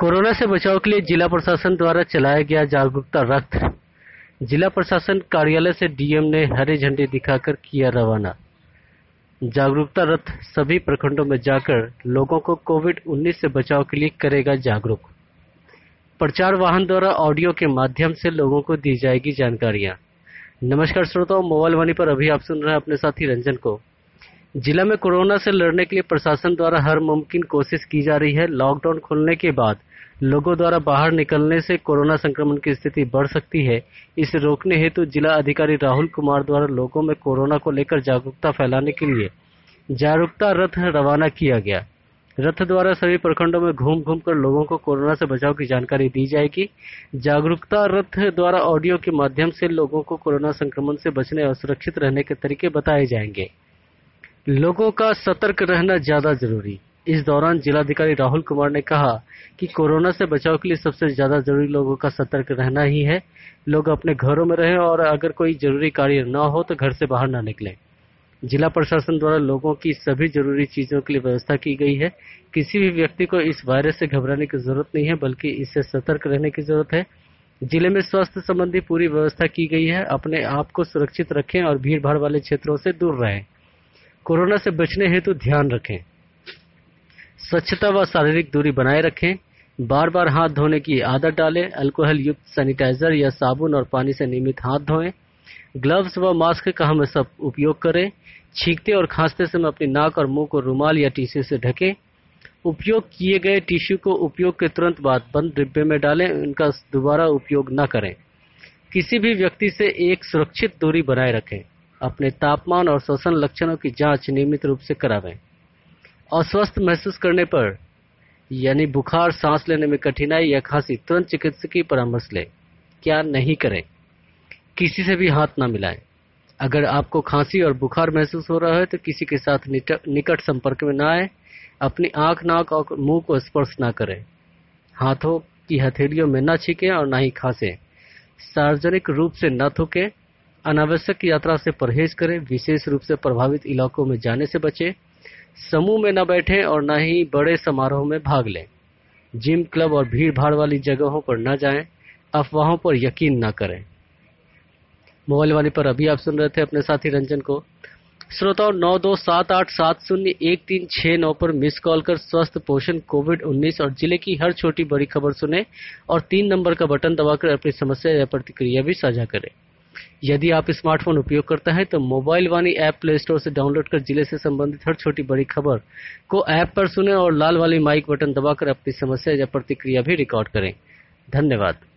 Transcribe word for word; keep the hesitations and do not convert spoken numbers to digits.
Corona से बचाव के लिए जिला प्रशासन द्वारा चलाया गया जागरूकता रथ। जिला प्रशासन कार्यालय से डीएम ने हरी झंडी दिखाकर किया रवाना। जागरूकता रथ सभी प्रखंडों में जाकर लोगों को कोविड उन्नीस से बचाव के लिए करेगा जागरूक। प्रचार वाहन द्वारा ऑडियो के माध्यम से लोगों को दी जाएगी जानकारियां। नमस्कार श्रोताओं, मोबाइल वाणी पर अभी आप सुन रहे हैं अपने साथी रंजन को। जिला में कोरोना से लड़ने के लिए प्रशासन द्वारा हर मुमकिन कोशिश की जा रही है। लॉकडाउन खुलने के बाद लोगों द्वारा बाहर निकलने से कोरोना संक्रमण की स्थिति बढ़ सकती है। इसे रोकने हेतु जिला अधिकारी राहुल कुमार द्वारा लोगों में कोरोना को लेकर जागरूकता फैलाने के लिए जागरूकता रथ रवाना किया गया। रथ द्वारा सभी प्रखंडों में घूम घूम कर लोगों को कोरोना से बचाव की जानकारी दी जाएगी। जागरूकता रथ द्वारा ऑडियो के माध्यम से लोगों को कोरोना संक्रमण से बचने और सुरक्षित रहने के तरीके बताए जाएंगे। लोगों का सतर्क रहना ज्यादा जरूरी। इस दौरान जिलाधिकारी राहुल कुमार ने कहा कि कोरोना से बचाव के लिए सबसे ज्यादा जरूरी लोगों का सतर्क रहना ही है। लोग अपने घरों में रहें और अगर कोई जरूरी कार्य न हो तो घर से बाहर न निकलें। जिला प्रशासन द्वारा लोगों की सभी जरूरी चीजों के लिए व्यवस्था की गई है। किसी भी व्यक्ति को इस वायरस से घबराने की जरूरत नहीं है, बल्कि इससे सतर्क रहने की जरूरत है। जिले में स्वास्थ्य संबंधी पूरी व्यवस्था की गई है। अपने आप को सुरक्षित रखें और भीड़ भाड़ वाले क्षेत्रों से दूर रहें। कोरोना से बचने हेतु ध्यान रखें। स्वच्छता व शारीरिक दूरी बनाए रखें। बार बार हाथ धोने की आदत डालें। अल्कोहल युक्त सैनिटाइजर या साबुन और पानी से नियमित हाथ धोएं। ग्लव्स व मास्क का हम सब उपयोग करें। छींकते और खांसते समय अपनी नाक और मुंह को रुमाल या टिश्यू से ढकें। उपयोग किए गए टिश्यू को उपयोग के तुरंत बाद बंद डिब्बे में डालें। इनका दोबारा उपयोग न करें। किसी भी व्यक्ति से एक सुरक्षित दूरी बनाए रखें। अपने तापमान और श्वसन लक्षणों की जांच नियमित रूप से करावें। अस्वस्थ महसूस करने पर यानी बुखार, सांस लेने में कठिनाई या खांसी, तुरंत चिकित्सकीय परामर्श लें। क्या नहीं करें? किसी से भी हाथ ना मिलाएं। अगर आपको खांसी और बुखार महसूस हो रहा है तो किसी के साथ निकट संपर्क में न आए। अपनी आंख, नाक और मुंह को स्पर्श न करें। हाथों की हथेलियों में न छींकें और न ही खांसें। सार्वजनिक रूप से न थूकें। अनावश्यक यात्रा से परहेज करें। विशेष रूप से प्रभावित इलाकों में जाने से बचें। समूह में न बैठें और न ही बड़े समारोह में भाग लें। जिम, क्लब और भीड़ भाड़ वाली जगहों पर न जाएं। अफवाहों पर यकीन न करें। मोबाइल वाली पर अभी आप सुन रहे थे अपने साथी रंजन को। श्रोताओं, नौ दो सात आठ सात शून्य एक तीन छह नौ पर मिस कॉल कर स्वस्थ, पोषण, कोविड उन्नीस और जिले की हर छोटी बड़ी खबर सुने और तीन नंबर का बटन दबाकर अपनी समस्या या प्रतिक्रिया भी साझा करें। यदि आप स्मार्टफोन उपयोग करते हैं तो mobile Vaani app play store से डाउनलोड कर जिले से संबंधित हर छोटी बड़ी खबर को ऐप पर सुने और लाल वाली माइक बटन दबाकर अपनी समस्या या प्रतिक्रिया भी रिकॉर्ड करें। धन्यवाद।